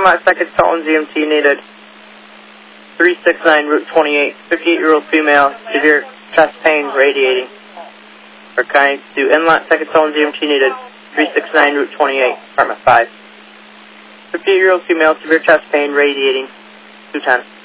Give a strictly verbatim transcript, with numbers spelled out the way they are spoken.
Inlet second Sultan Z M T needed. three six nine Route twenty-eight, fifty-eight-year-old female, severe chest pain, radiating. Or kind to Inlet second Sultan Z M T needed. three six nine Route twenty-eight, apartment five. fifty-eight-year-old female, severe chest pain, radiating. two ten.